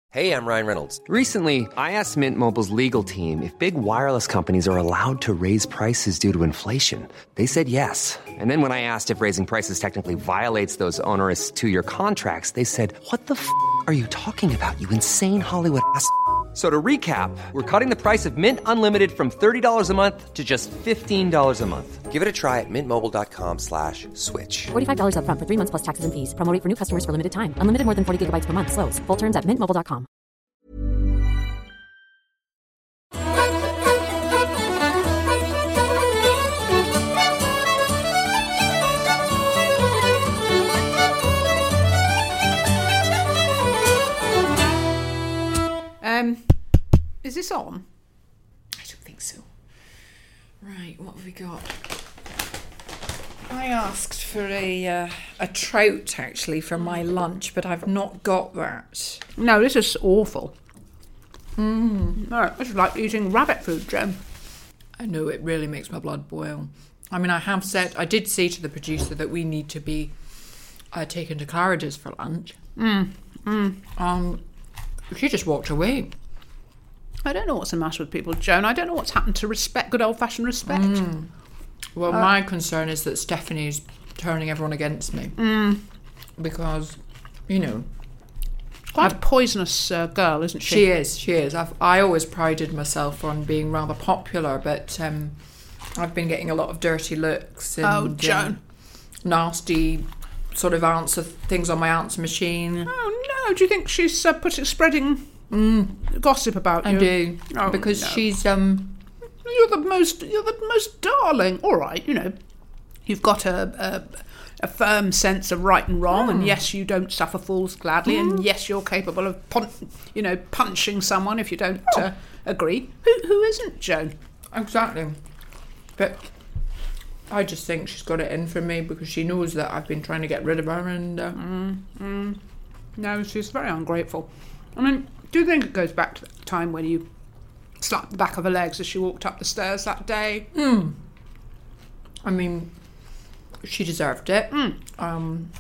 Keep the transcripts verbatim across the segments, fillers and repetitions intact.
Hey, I'm Ryan Reynolds. Recently, I asked Mint Mobile's legal team if big wireless companies are allowed to raise prices due to inflation. They said yes. And then when I asked if raising prices technically violates those onerous two-year contracts, they said, what the f*** are you talking about, you insane Hollywood ass f- So to recap, we're cutting the price of Mint Unlimited from thirty dollars a month to just fifteen dollars a month. Give it a try at mintmobile.com slash switch. forty-five dollars up front for three months plus taxes and fees. Promo rate for new customers for limited time. Unlimited more than forty gigabytes per month. Slows full terms at mint mobile dot com. Um, is this on? I don't think so. Right, what have we got? I asked for a uh, a trout actually for my lunch, but I've not got that. No, this is awful. Mm. No, this is like eating rabbit food, Jen. I know, it really makes my blood boil. I mean, I have said, I did say to the producer that we need to be uh, taken to Claridge's for lunch. Mm. Mm. Um, she just walked away. I don't know what's the matter with people, Joan. I don't know what's happened to respect, good old-fashioned respect. Mm. Well, Uh, my concern is that Stephanie's turning everyone against me. Mm. Because, you know... Quite a poisonous uh, girl, isn't she? She is, she is. I've, I always prided myself on being rather popular, but um, I've been getting a lot of dirty looks and Oh, Joan. um, nasty sort of answer things on my answer machine. Oh, no. Do you think she's uh, putting, spreading Mm. gossip about I you? do. Oh, because no. she's... um. You're the most, you're the most darling. All right, you know, you've got a a, a firm sense of right and wrong, Mm. and yes, you don't suffer fools gladly, Mm. and yes, you're capable of, pun- you know, punching someone if you don't Oh. uh, agree. Who who isn't, Joan? Exactly. But I just think she's got it in for me because she knows that I've been trying to get rid of her and... Uh, Mm, mm. No, she's very ungrateful. I mean, do you think it goes back to the time when you slapped the back of her legs as she walked up the stairs that day? Mm. I mean, she deserved it. Mm. Um,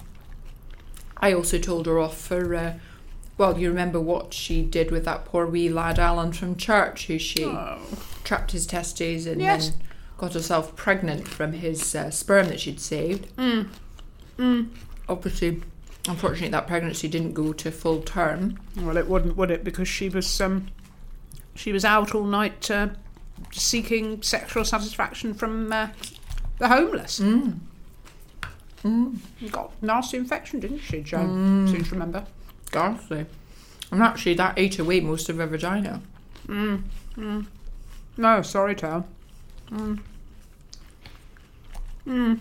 I also told her off for, uh, well, you remember what she did with that poor wee lad Alan from church, who she Oh. trapped his testes and Yes. then got herself pregnant from his uh, sperm that she'd saved. Mm. Mm. Obviously, unfortunately, that pregnancy didn't go to full term. Well, it wouldn't, would it? Because she was um, she was out all night uh, seeking sexual satisfaction from uh, the homeless. Mm. Mm. Got a nasty infection, didn't she, Joan? Mm. Seems to remember. Ghastly. And actually, that ate away most of her vagina. Mm. Mm. No, sorry, Tao. Mm. Mm.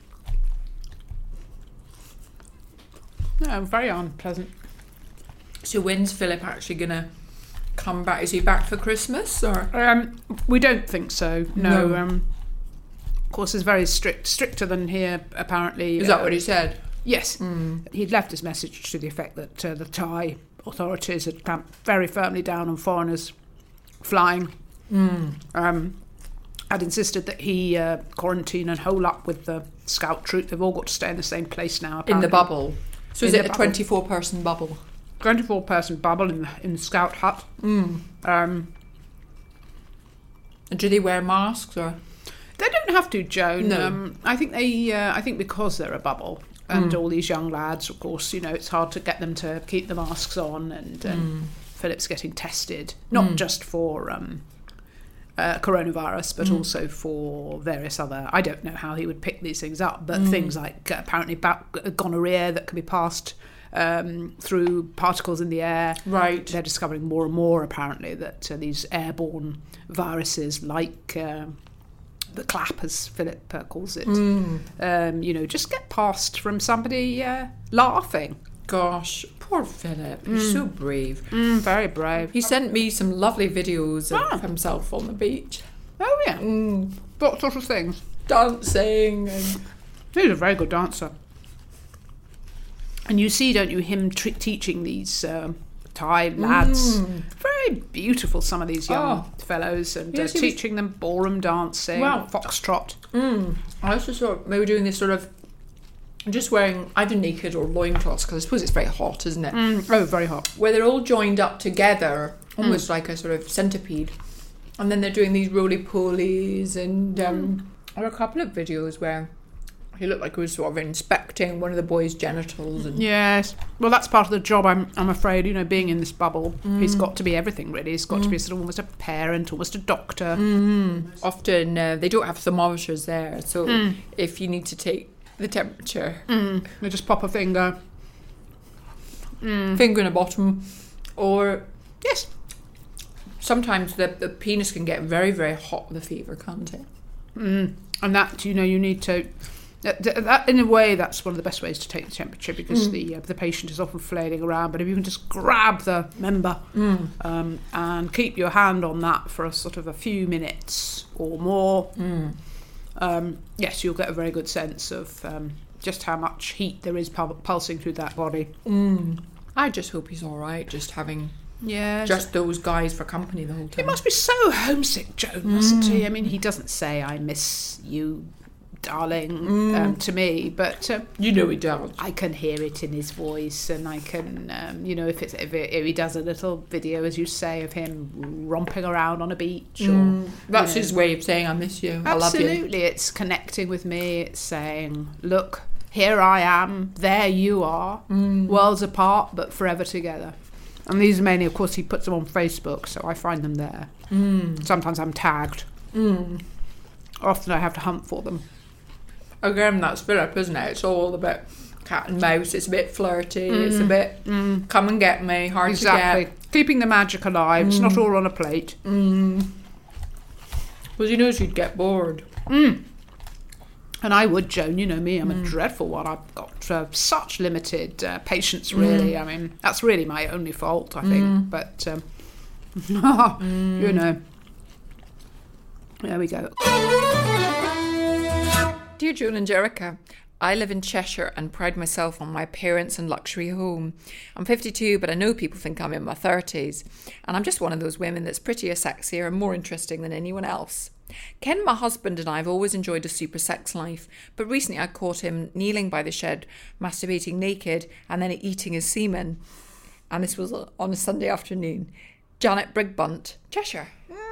No, very unpleasant. So when's Philip actually going to come back? Is he back for Christmas? Or Um, we don't think so. No. No. Um, of course, it's very strict, stricter than here. Apparently, Is that uh, what he said? Yes. Mm. He'd left his message to the effect that uh, the Thai authorities had clamped very firmly down on foreigners flying. Mm. Um, had insisted that he uh, quarantine and hole up with the scout troop. They've all got to stay in the same place now. In the apparently. bubble. So is In it the a bubble. twenty-four person bubble? twenty-four person bubble in the, in the scout hut. Mm. Um, And do they wear masks or? They don't have to, Joan. No. Um, I think they. Uh, I think because they're a bubble, and Mm. all these young lads, of course, you know, it's hard to get them to keep the masks on. And um, Mm. Philip's getting tested, not Mm. just for um, uh, coronavirus, but Mm. also for various other. I don't know how he would pick these things up, but Mm. things like uh, apparently ba- gonorrhea that can be passed um, through particles in the air. Right. They're discovering more and more, apparently, that uh, these airborne viruses, like uh, the clap, as Philip uh, calls it, Mm. um, you know, just get passed from somebody uh, laughing. Gosh, poor Philip. He's Mm. so brave. Mm, very brave. He sent me some lovely videos of Ah. himself on the beach. Oh, yeah. Mm. What sort of things? Dancing and... He's a very good dancer. And you see, don't you, him tr- teaching these um, Thai lads. Mm. Very beautiful, some of these young Oh. fellows, and Yes, uh, he was- teaching them ballroom dancing, Wow. foxtrot. Mm. I also thought they were doing this sort of just wearing either naked or loincloths, because I suppose it's very hot, isn't it? Mm, oh, very hot. Where they're all joined up together, almost mm. like a sort of centipede. And then they're doing these roly-polies, and um, mm. there are a couple of videos where he looked like he was sort of inspecting one of the boys' genitals. And yes. Well, that's part of the job, I'm I'm afraid, you know, being in this bubble. Mm. He's got to be everything, really. He's got mm. to be sort of almost a parent, almost a doctor. Mm. Often uh, they don't have thermometers there, so mm. if you need to take the temperature, mm. they just pop a finger. Mm. Finger in the bottom. Or, yes, sometimes the, the penis can get very, very hot with a fever, can't it? Mm. And that, you know, you need to... That, that, in a way, that's one of the best ways to take the temperature, because mm. the uh, the patient is often flailing around. But if you can just grab the member mm. um, and keep your hand on that for a sort of a few minutes or more, mm. um, yes, you'll get a very good sense of um, just how much heat there is pul- pulsing through that body. Mm. I just hope he's all right, just having... Yeah, just those guys for company the whole time. He must be so homesick, Joan, mustn't mm. he? I mean, he doesn't say, "I miss you, darling," mm. um, to me, but uh, you know he does. I can hear it in his voice, and I can, um, you know, if it's if, it, if he does a little video, as you say, of him romping around on a beach, mm. or that's know, his way of saying, "I miss you, absolutely, I love you." Absolutely, it's connecting with me. It's saying, "Look, here I am, there you are, mm. worlds apart, but forever together." And these are mainly, of course, he puts them on Facebook, so I find them there. Mm. Sometimes I'm tagged. Mm. Often I have to hunt for them. Again, that's Philip, isn't it? It's all a bit cat and mouse. It's a bit flirty. Mm. It's a bit mm. come and get me, hard exactly. to get. Keeping the magic alive. Mm. It's not all on a plate. Mm. Well, he knows you'd get bored. Mm. And I would, Joan, you know me, I'm mm. a dreadful one. I've got uh, such limited uh, patience, really. Mm. I mean, that's really my only fault, I think. Mm. But, um, mm. you know, there we go. Dear Joan and Jericha, I live in Cheshire and pride myself on my appearance and luxury home. I'm fifty-two, but I know people think I'm in my thirties. And I'm just one of those women that's prettier, sexier and more interesting than anyone else. Ken, my husband, and I have always enjoyed a super sex life, but recently I caught him kneeling by the shed, masturbating naked, and then eating his semen. And this was on a Sunday afternoon. Janet Brigbunt, Cheshire.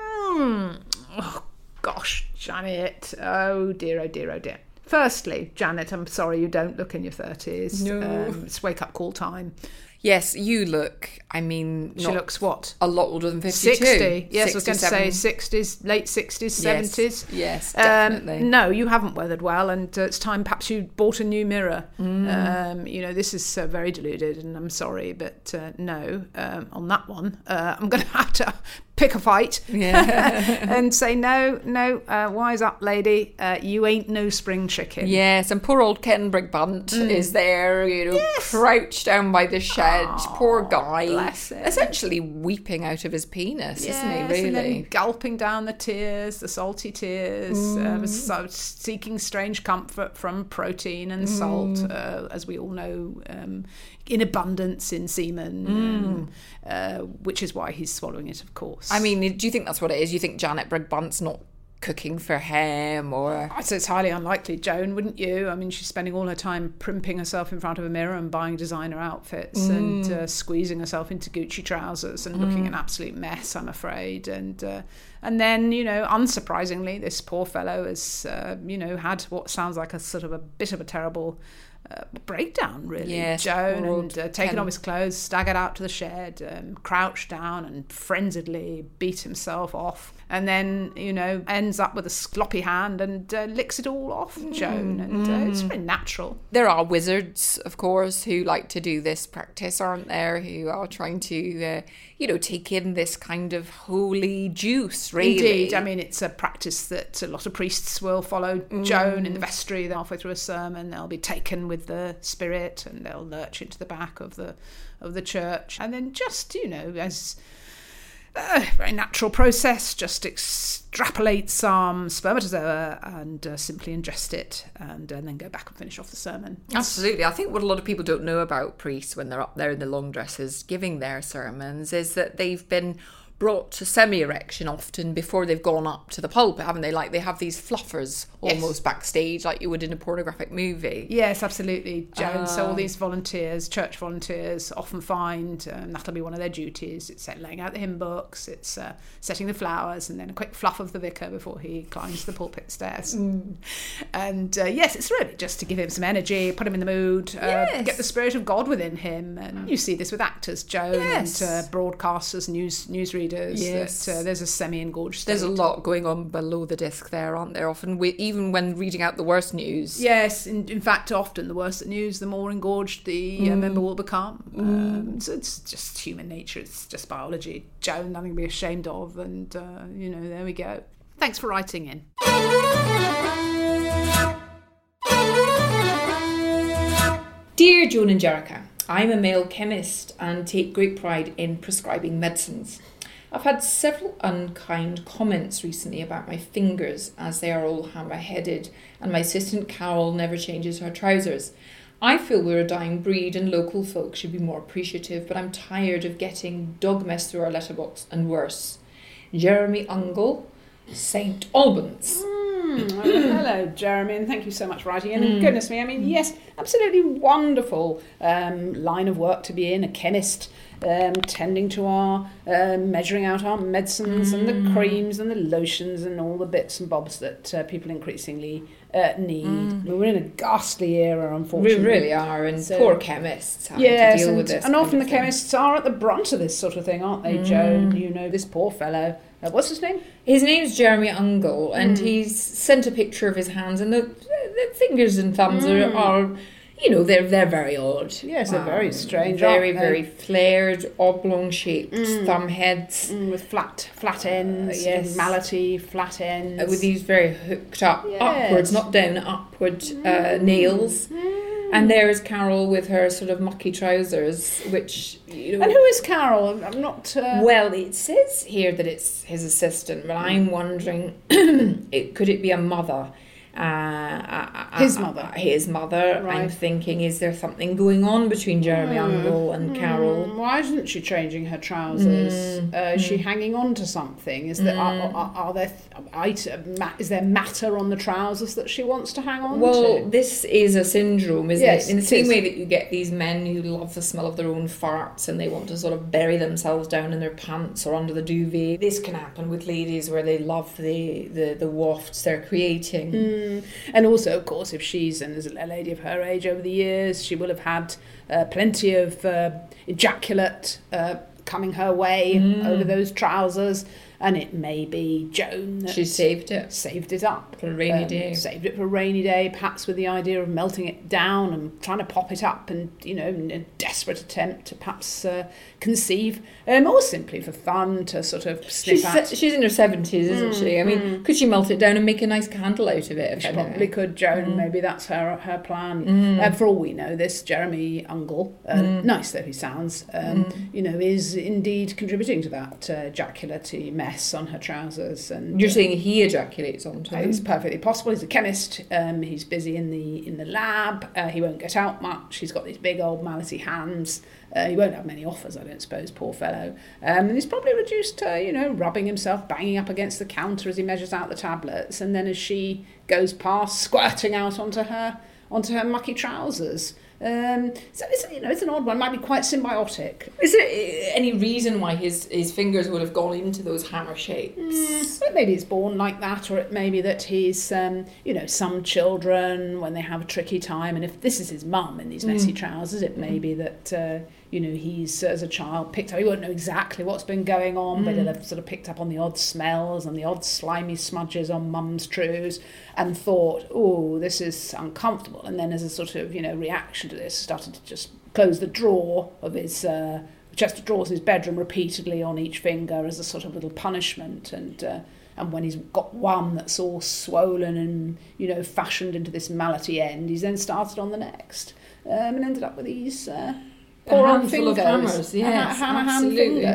Mm. Oh, gosh, Janet. Oh, dear, oh, dear, oh, dear. Firstly, Janet, I'm sorry you don't look in your thirties. No. Um, it's wake-up call time. Yes, you look, I mean... She looks what? A lot older than fifty-two. sixty. Yes, I was going to say sixties, late sixties, seventies. Yes, yes, definitely. Um, no, you haven't weathered well, and uh, it's time perhaps you bought a new mirror. Mm. Um, you know, this is uh, very deluded, and I'm sorry, but uh, no, um, on that one, uh, I'm going to have to pick a fight yeah. and say, no, no, uh, wise up, lady, uh, you ain't no spring chicken. Yes, and poor old Ken Brigbunt mm. is there, you know, yes. crouched down by the shed. Oh, poor guy. Bless him. Essentially weeping out of his penis, yes, isn't he, really? And then gulping down the tears, the salty tears, mm. um, so seeking strange comfort from protein and mm. salt, uh, as we all know, um, in abundance in semen, mm. um, uh, which is why he's swallowing it, of course. I mean, do you think that's what it is? You think Janet Brigbunt's not cooking for him, or...? I'd say it's highly unlikely, Joan, wouldn't you? I mean, she's spending all her time primping herself in front of a mirror and buying designer outfits mm. and uh, squeezing herself into Gucci trousers and mm. looking an absolute mess, I'm afraid. And uh, and then, you know, unsurprisingly, this poor fellow has, uh, you know, had what sounds like a sort of a bit of a terrible... Uh, breakdown, really, yes, Joan, and uh, taken off his clothes, staggered out to the shed, um, crouched down and frenziedly beat himself off, and then, you know, ends up with a sloppy hand and uh, licks it all off, Joan, and uh, it's very natural. There are wizards, of course, who like to do this practice, aren't there, who are trying to, uh, you know, take in this kind of holy juice, really. Indeed, I mean, it's a practice that a lot of priests will follow, mm. Joan, in the vestry. Halfway through a sermon, they'll be taken with the spirit and they'll lurch into the back of the of the church, and then just, you know, as a very natural process, just extrapolate some spermatozoa and uh, simply ingest it, and, and then go back and finish off the sermon. Absolutely. I think what a lot of people don't know about priests when they're up there in the long dresses giving their sermons is that they've been brought to semi-erection often before they've gone up to the pulpit, haven't they? Like they have these fluffers almost yes. backstage, like you would in a pornographic movie. Yes, absolutely, Joan. Uh, so all these volunteers, church volunteers, often find um, that'll be one of their duties. It's laying out the hymn books, it's uh, setting the flowers, and then a quick fluff of the vicar before he climbs the pulpit stairs. Mm. And uh, yes, it's really just to give him some energy, put him in the mood, uh, yes. get the spirit of God within him. And you see this with actors, Joan, yes. and uh, broadcasters, news newsreaders. Yes. That, uh, there's a semi-engorged state. There's a lot going on below the disc there, aren't there? Often, we, even when reading out the worst news. Yes, in, in fact, often the worse the news, the more engorged the mm. uh, member will become. Mm. Um, so it's just human nature. It's just biology. Joan, nothing to be ashamed of. And, uh, you know, there we go. Thanks for writing in. Dear Joan and Jericha, I'm a male chemist and take great pride in prescribing medicines. I've had several unkind comments recently about my fingers as they are all hammer-headed and my assistant Carol never changes her trousers. I feel we're a dying breed and local folk should be more appreciative, but I'm tired of getting dog mess through our letterbox and worse. Jeremy Ungle, Saint Albans. Mm, well, hello, Jeremy, and thank you so much for writing in. And mm. goodness me, I mean, yes, absolutely wonderful um, line of work to be in, a chemist, um, tending to our, uh, measuring out our medicines mm. and the creams and the lotions and all the bits and bobs that uh, people increasingly uh, need. Mm. I mean, we're in a ghastly era, unfortunately. We really are, and so, poor chemists having yes, to deal and, with this. And often the chemists are at the brunt of this sort of thing, aren't they, mm. Joan? You know, this poor fellow. Uh, what's his name? His name's Jeremy Ungle, and mm. he's sent a picture of his hands, and the, the fingers and thumbs mm. are, are, you know, they're they're very odd. Yes, wow. They're very strange. Very, very flared, oblong-shaped mm. thumb heads. Mm, with flat flat ends, uh, yes. malady, flat ends. Uh, with these very hooked up, yes. upwards, not down, upward mm. uh, nails. Mm. And there is Carol with her sort of mucky trousers, which... You know, and who is Carol? I'm not... Uh... Well, it says here that it's his assistant, but I'm wondering, it, could it be a mother? Uh, his uh, mother. Uh, his mother. Right. I'm thinking, is there something going on between Jeremy mm. Ungle and mm. Carol? Why isn't she changing her trousers? Mm. Uh, is mm. she hanging on to something? Is there mm. are, are, are there item, is there matter on the trousers that she wants to hang on well, to? Well, this is a syndrome, isn't yes, it? In the it same is. way that you get these men who love the smell of their own farts and they want to sort of bury themselves down in their pants or under the duvet. This can happen with ladies where they love the, the, the wafts they're creating. Mm. And also, of course, if she's, and as a lady of her age over the years, she will have had uh, plenty of uh, ejaculate uh, coming her way mm. over those trousers. And it may be Joan that she saved it, saved it up for a rainy um, day. Saved it for a rainy day, perhaps with the idea of melting it down and trying to pop it up, and you know, in a desperate attempt to perhaps uh, conceive, um, or simply for fun to sort of sniff she's, at. She's in her seventies, isn't mm, she? I mean, mm. could she melt it down and make a nice candle out of it? She probably could, Joan. Mm. Maybe that's her her plan. Mm. Um, for all we know, this Jeremy Ungle, uh, mm. nice though he sounds, um, mm. you know, is indeed contributing to that uh, ejaculatory mess on her trousers. And you're uh, saying he ejaculates onto them? It's perfectly possible. He's a chemist. Um, he's busy in the in the lab. Uh, he won't get out much. He's got these big old malady hands. Uh, he won't have many offers, I don't suppose, poor fellow. Um, and he's probably reduced to, you know, rubbing himself, banging up against the counter as he measures out the tablets. And then as she goes past, squirting out onto her onto her mucky trousers. Um, so it's, you know, it's an odd one. It might be quite symbiotic. Is there any reason why his, his fingers would have gone into those hammer shapes? Mm, well, maybe he's born like that, or it may be that he's, um, you know, some children when they have a tricky time, and if this is his mum in these messy mm. trousers, it may be that uh, you know, he's as a child picked up. He won't know exactly what's been going on, mm. but he'll have sort of picked up on the odd smells and the odd slimy smudges on mum's trews, and thought, oh, this is uncomfortable. And then as a sort of, you know, reaction to this, started to just close the drawer of his uh, chest of drawers in his bedroom repeatedly on each finger as a sort of little punishment. And uh, and when he's got one that's all swollen and, you know, fashioned into this malady end, he's then started on the next, um, and ended up with these uh, poor old fingers. Of hammers, yes, hammer hand absolutely. fingers. Mm.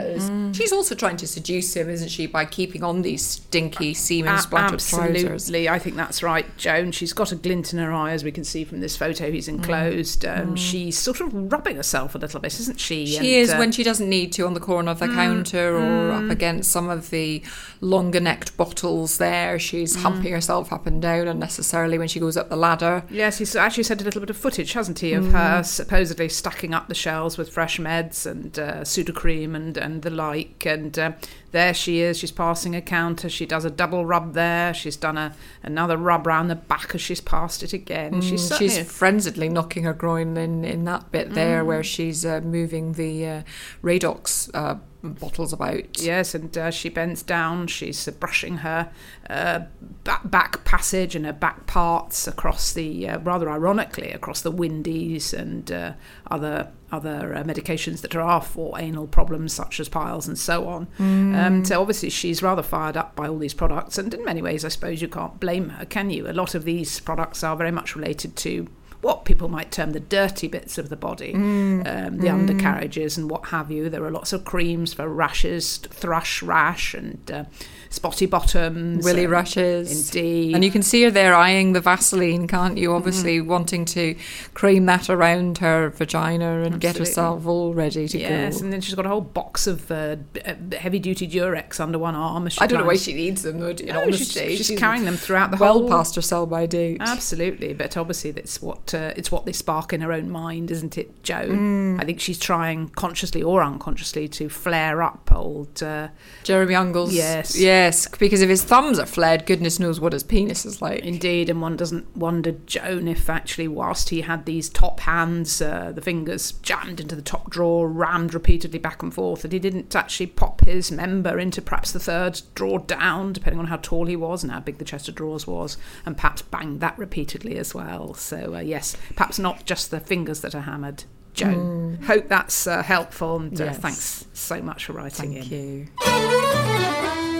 She's also trying to seduce him, isn't she, by keeping on these stinky semen splattered Absolutely. trousers. I think that's right, Joan. She's got a glint in her eye, as we can see from this photo. He's enclosed. Mm. Um, mm. She's sort of rubbing herself a little bit, isn't she? She and, is uh, when she doesn't need to, on the corner of the mm. counter or mm. up against some of the longer-necked bottles there. She's mm. humping herself up and down unnecessarily when she goes up the ladder. Yes, he's actually sent a little bit of footage, hasn't he, of mm. her supposedly stacking up the shelves with fresh meds and uh, Sudocrem and, and the like. And uh, there she is. She's passing a counter. She does a double rub there. She's done a another rub round the back as she's passed it again. Mm, she's she's frenziedly knocking her groin in, in that bit there mm. where she's uh, moving the uh, Radox uh, bottles about. Yes, and uh, she bends down. She's uh, brushing her uh, back, back passage and her back parts across the, uh, rather ironically, across the Windies and uh, other other uh, medications that are for anal problems such as piles and so on. Mm. Um, so obviously she's rather fired up by all these products, and in many ways I suppose you can't blame her, can you? A lot of these products are very much related to what people might term the dirty bits of the body, mm. um, the mm. undercarriages and what have you. There are lots of creams for rashes, thrush rash and uh, spotty bottoms. Willy um, rushes. Indeed. And you can see her there eyeing the Vaseline, can't you? Obviously mm. wanting to cream that around her vagina and Absolutely. Get herself all ready to yes, go. Yes, and then she's got a whole box of uh, heavy-duty Durex under one arm. As she I don't climbs. know why she needs them, though, in no, honesty. She's, she's, she's carrying them throughout the well whole... Well past her sell-by date. Absolutely, but obviously that's what uh, it's what they spark in her own mind, isn't it, Jo? Mm. I think she's trying, consciously or unconsciously, to flare up old... Uh, Jeremy Ungles. Yes. Yes, because if his thumbs are flared, goodness knows what his penis is like. Indeed, and one doesn't wonder, Joan, if actually whilst he had these top hands, uh, the fingers jammed into the top drawer, rammed repeatedly back and forth, that he didn't actually pop his member into perhaps the third drawer down, depending on how tall he was and how big the chest of drawers was, and perhaps banged that repeatedly as well. So, uh, yes, perhaps not just the fingers that are hammered. Joan, mm. hope that's uh, helpful, and uh, yes. thanks so much for writing Thank in. you.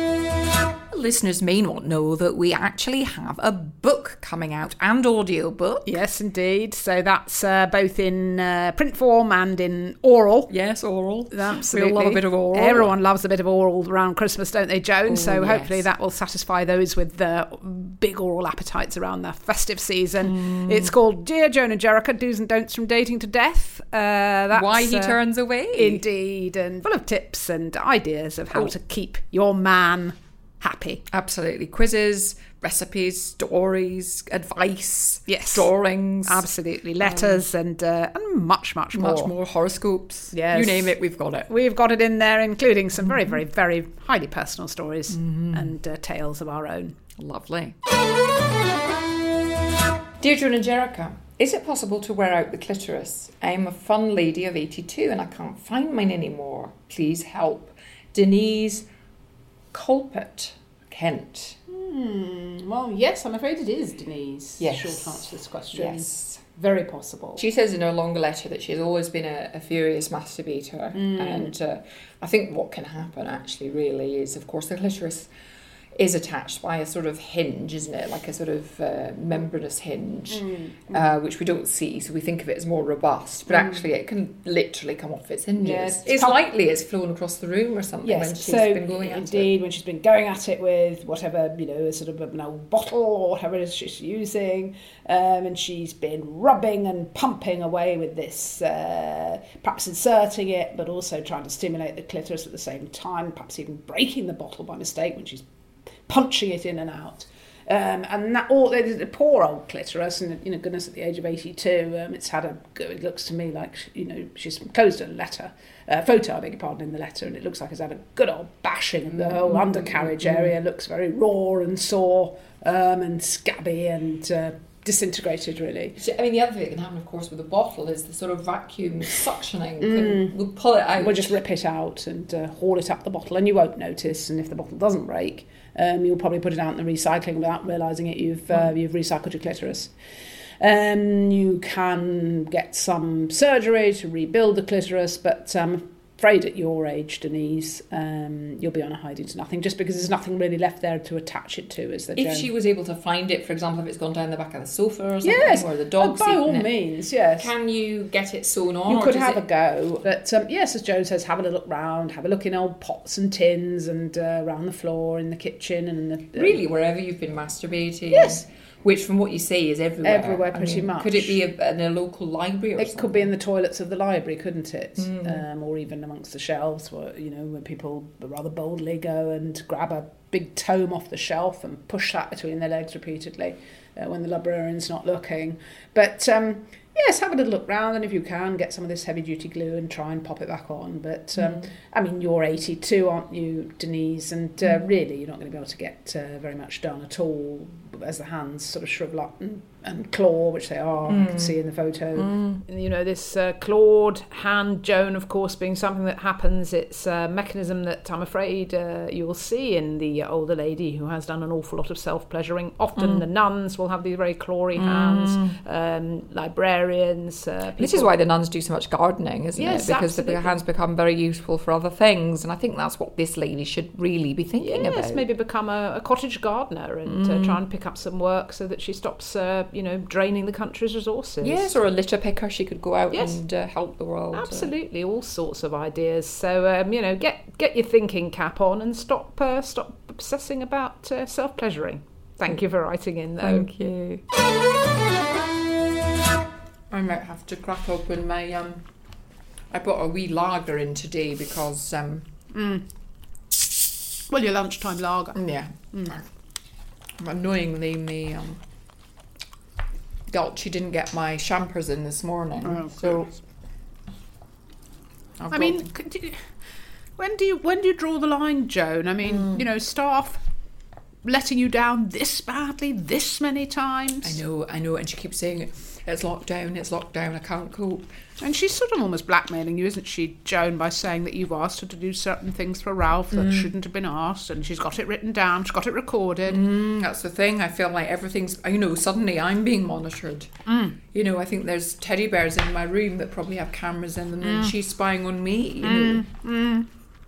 Listeners may not know that we actually have a book coming out, and audio book. Yes, indeed. So that's uh, both in uh, print form and in oral. Yes, oral. Absolutely. We all love a bit of oral. Everyone loves a bit of oral around Christmas, don't they, Joan? Oh, so yes. hopefully that will satisfy those with the big oral appetites around the festive season. Mm. It's called Dear Joan and Jericha, Do's and Don'ts from Dating to Death. Uh, that's, Why he uh, turns away. Indeed, and full of tips and ideas of how oh. to keep your man happy. Absolutely. Quizzes, recipes, stories, advice, yes, drawings. Absolutely. Letters um, and uh, and much, much more. Much more. Horoscopes. Yes. You name it, we've got it. We've got it in there, including some very, very, very highly personal stories mm-hmm. and uh, tales of our own. Lovely. Dear Joan and Jericha, is it possible to wear out the clitoris? I am a fun lady of eighty-two and I can't find mine anymore. Please help. Denise Colpett, Kent. Hmm. Well, yes, I'm afraid it is, Denise. Yes. Short answer to this question. Yes. Very possible. She says in her longer letter that she's always been a, a furious masturbator. Mm. And uh, I think what can happen actually really is, of course, the clitoris is attached by a sort of hinge, isn't it? Like a sort of uh, membranous hinge, mm. uh, which we don't see, so we think of it as more robust. But mm. actually, it can literally come off its hinges. Yes, it's come- likely it's flown across the room or something yes, when she's so been going at indeed, it. Indeed, when she's been going at it with whatever, you know, a sort of an old bottle or whatever it is she's using, um, and she's been rubbing and pumping away with this, uh, perhaps inserting it, but also trying to stimulate the clitoris at the same time, perhaps even breaking the bottle by mistake when she's punching it in and out, um, and that all the poor old clitoris, and you know, goodness, at the age of eighty-two, um, it's had a. It looks to me like you know she's closed a letter, uh, photo, I beg your pardon, in the letter, and it looks like it's had a good old bashing, and the whole undercarriage area looks very raw and sore, um, and scabby and uh, disintegrated, really. I mean, the other thing that can happen, of course, with a bottle is the sort of vacuum suctioning. Mm. We'll pull it out. We'll just rip it out and uh, haul it up the bottle, and you won't notice. And if the bottle doesn't break, um, you'll probably put it out in the recycling without realising it. You've uh, you've recycled your clitoris. Um, you can get some surgery to rebuild the clitoris, but um, afraid at your age, Denise, um, you'll be on a hiding to nothing, just because there's nothing really left there to attach it to. Is there? If Joan? she was able to find it, for example, if it's gone down the back of the sofa or something, yes, or the dog's by all eaten it, means, yes. can you get it sewn on? You or could does have it... a go, but um, yes, as Joan says, have a look round, have a look in old pots and tins and uh, around the floor in the kitchen and in the uh, really wherever you've been masturbating. Yes. Which, from what you say, is everywhere. Everywhere, pretty I mean, much. Could it be a, in a local library or It something? could be in the toilets of the library, couldn't it? Mm. Um, or even amongst the shelves, where, you know, where people rather boldly go and grab a big tome off the shelf and push that between their legs repeatedly uh, when the librarian's not looking. But um, yes, have a little look round, and if you can, get some of this heavy-duty glue and try and pop it back on. But, um, mm. I mean, you're eighty-two, aren't you, Denise? And uh, mm. really, you're not going to be able to get uh, very much done at all as the hands sort of shrivel up and, and claw, which they are, mm. I can see in the photo. Mm. You know, this uh, clawed hand, Joan, of course, being something that happens, it's a mechanism that I'm afraid uh, you will see in the older lady who has done an awful lot of self-pleasuring. Often mm. the nuns will have these very clawy hands, mm. um, librarians. Uh, this is why the nuns do so much gardening, isn't yes, it? Because absolutely. their hands become very useful for other things, and I think that's what this lady should really be thinking yes, about. Yes, maybe become a, a cottage gardener and mm. uh, try and pick up some work so that she stops, uh, you know, draining the country's resources. Yes, or a litter picker. She could go out yes. and uh, help the world. Absolutely, all sorts of ideas. So, um, you know, get get your thinking cap on and stop uh, stop obsessing about uh, self-pleasuring. Thank you for writing in, though. Thank you. I might have to crack open my... Um, I brought a wee lager in today because... Um, mm. Well, your lunchtime lager. Yeah. Mm. Annoyingly, me... Um, Gulch, she didn't get my champers in this morning. Oh, so... I mean, do you, when do you when do you draw the line, Joan? I mean, mm. you know, staff letting you down this badly, this many times. I know, I know, and she keeps saying it. It's locked down, it's locked down, I can't cope. And she's sort of almost blackmailing you, isn't she, Joan, by saying that you've asked her to do certain things for Ralph that mm. shouldn't have been asked, and she's got it written down, she's got it recorded. Mm, that's the thing, I feel like everything's, you know, suddenly I'm being monitored. Mm. You know, I think there's teddy bears in my room that probably have cameras in them, mm. and she's spying on me, you mm. know. Mm.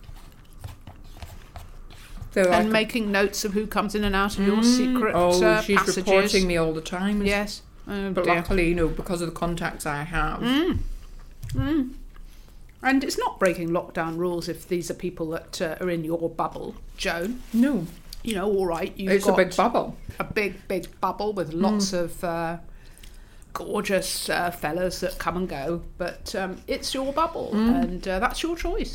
So and could... making notes of who comes in and out of mm. your secret oh, uh, she's passages. reporting me all the time. Yes. Oh, but dear. luckily, you know, because of the contacts I have. Mm. Mm. And it's not breaking lockdown rules if these are people that uh, are in your bubble, Joan. No. You know, all right. You've it's got a big bubble. A big, big bubble with lots mm. of uh, gorgeous uh, fellas that come and go. But um, it's your bubble, mm. and uh, that's your choice.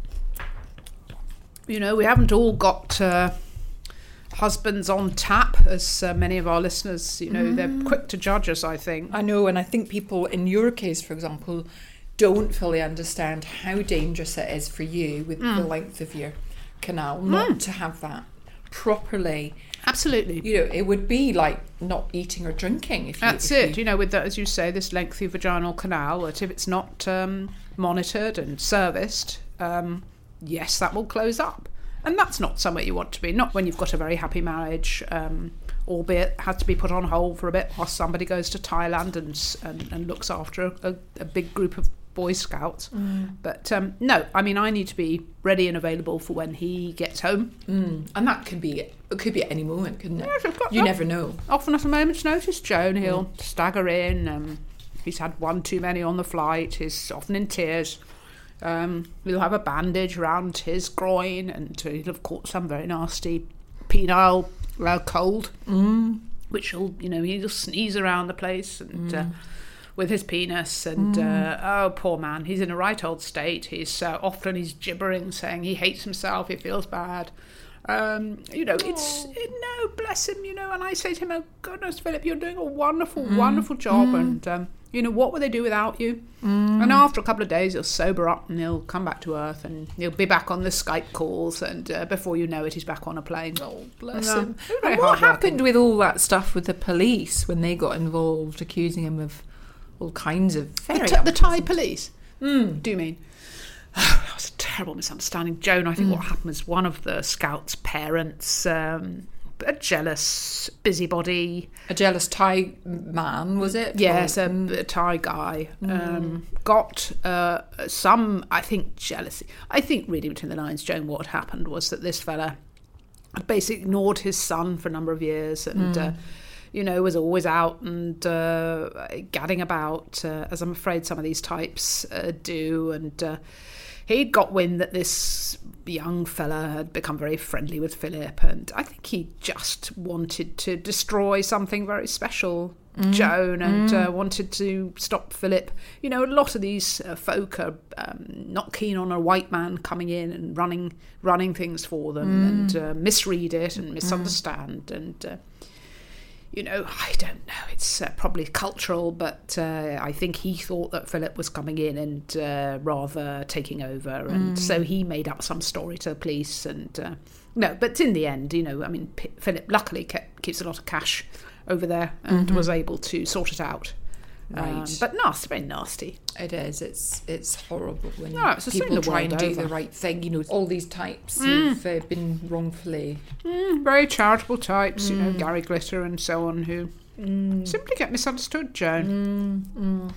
You know, we haven't all got... Uh, husbands on tap, as uh, many of our listeners, you know, mm. they're quick to judge us, I think. I know, and I think people, in your case, for example, don't fully understand how dangerous it is for you with mm. the length of your canal not mm. to have that properly. Absolutely. You know, it would be like not eating or drinking. If you, That's if it. You... you know, with that, as you say, this lengthy vaginal canal, that if it's not um, monitored and serviced, um, yes, that will close up. And that's not somewhere you want to be, not when you've got a very happy marriage, um, albeit had to be put on hold for a bit while somebody goes to Thailand and and, and looks after a, a, a big group of Boy Scouts. Mm. But um, no, I mean, I need to be ready and available for when he gets home. Mm. And that can be, it could be at any moment, couldn't it? Yeah, got, you never know. Often at a moment's notice, Joan, he'll mm. stagger in. Um, he's had one too many on the flight. He's often in tears. Um, he'll have a bandage around his groin, and he'll have caught some very nasty penile uh, cold, mm. which will, you know, he'll sneeze around the place and mm. uh, with his penis, and mm. uh, oh, poor man, he's in a right old state. He's uh, often he's gibbering, saying he hates himself, he feels bad. Um, you know, it's it, no, bless him, you know. And I say to him, "Oh goodness, Philip, you're doing a wonderful, mm. wonderful job, mm. and um, you know, what would they do without you?" Mm. And after a couple of days, he'll sober up and he'll come back to earth, and he'll be back on the Skype calls, and uh, before you know it, he's back on a plane. Oh, bless no, him! And what happened with all that stuff with the police when they got involved, accusing him of all kinds of very the, t- the Thai police? Mm. Do you mean? That was a terrible misunderstanding, Joan. I think mm. what happened was one of the scouts' parents um, a jealous busybody. A jealous Thai man, was it? Yes, Or- a, a Thai guy. Um, got uh, some, I think, jealousy. I think, reading between the lines, Joan, what had happened was that this fella had basically ignored his son for a number of years and, mm. uh, you know, was always out and uh, gadding about, uh, as I'm afraid some of these types uh, do. And uh, he'd got wind that this young fella had become very friendly with Philip, and I think he just wanted to destroy something very special, mm. Joan, and mm. uh, wanted to stop Philip. You know, a lot of these uh, folk are um, not keen on a white man coming in and running running things for them mm. and uh, misread it and misunderstand. Mm. And, uh, you know, I don't know, it's uh, probably cultural, but uh, I think he thought that Philip was coming in and uh, rather taking over. And mm. so he made up some story to the police. And uh, no, but in the end, you know, I mean, P- Philip luckily kept, keeps a lot of cash over there and mm-hmm. was able to sort it out. Right. Um, but nasty, very nasty. It is. It's it's horrible when No, it's people try and do over. the right thing. You know, all these types Mm. have uh, been wrongfully. Mm, very charitable types, Mm. you know, Gary Glitter and so on, who mm. simply get misunderstood, Joan. Mm. Mm.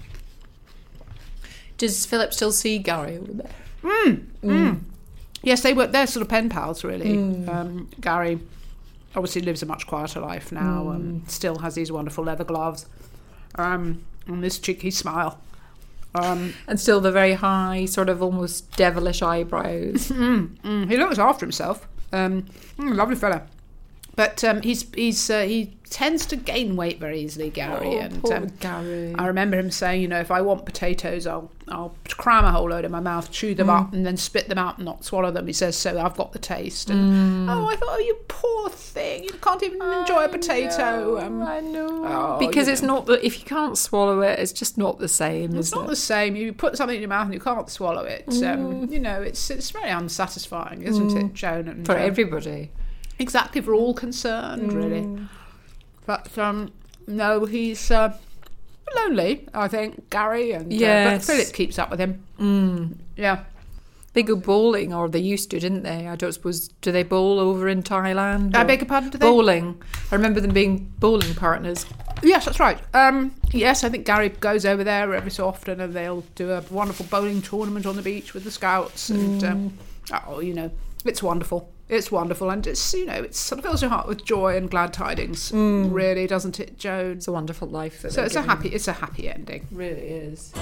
Does Philip still see Gary over there? Mm. Mm. Yes, they were. They're sort of pen pals, really. Mm. Um, Gary obviously lives a much quieter life now. Mm. Um, still has these wonderful leather gloves. Um, and this cheeky smile. Um, And still the very high, sort of almost devilish eyebrows. mm, mm, he looks after himself. Um, mm, lovely fella. But um, he's he's uh, he tends to gain weight very easily, Gary. Oh, and poor um, Gary. I remember him saying, you know, if I want potatoes, I'll I'll cram a whole load in my mouth, chew them Mm. up, and then spit them out and not swallow them. He says, so I've got the taste. And Mm. oh, I thought, oh, you poor thing, you can't even enjoy a potato. I know, Um, I know. oh, because you it's know. not that if you can't swallow it, it's just not the same. It's is not it? the same. You put something in your mouth and you can't swallow it. Um, Mm. you know, it's it's very unsatisfying, isn't it, Joan? And, for uh, everybody. Exactly, for all concerned, really. Mm. But um, no, he's uh, lonely, I think, Gary. And uh, Yes. but Philip keeps up with him. Mm. Yeah. They go bowling, or they used to, didn't they? I don't suppose. Do they bowl over in Thailand? I or- beg your pardon, do they? Bowling. I remember them being bowling partners. Yes, that's right. Um, yes, I think Gary goes over there every so often, and they'll do a wonderful bowling tournament on the beach with the scouts. And um, oh, you know, it's wonderful. It's wonderful, and it's, you know, it sort of fills your heart with joy and glad tidings, Mm. really, doesn't it, Joan? It's a wonderful life. That So they're it's a given. happy, it's a happy ending. It really is.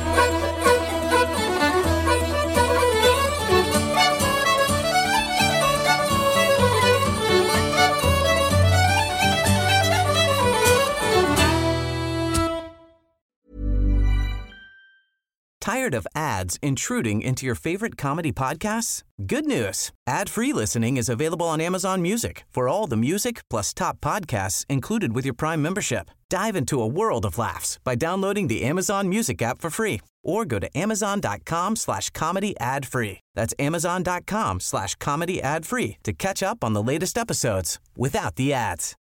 Tired of ads intruding into your favorite comedy podcasts? Good news. Ad-free listening is available on Amazon Music for all the music plus top podcasts included with your Prime membership. Dive into a world of laughs by downloading the Amazon Music app for free or go to amazon.com slash comedy ad free. That's amazon.com slash comedy ad free to catch up on the latest episodes without the ads.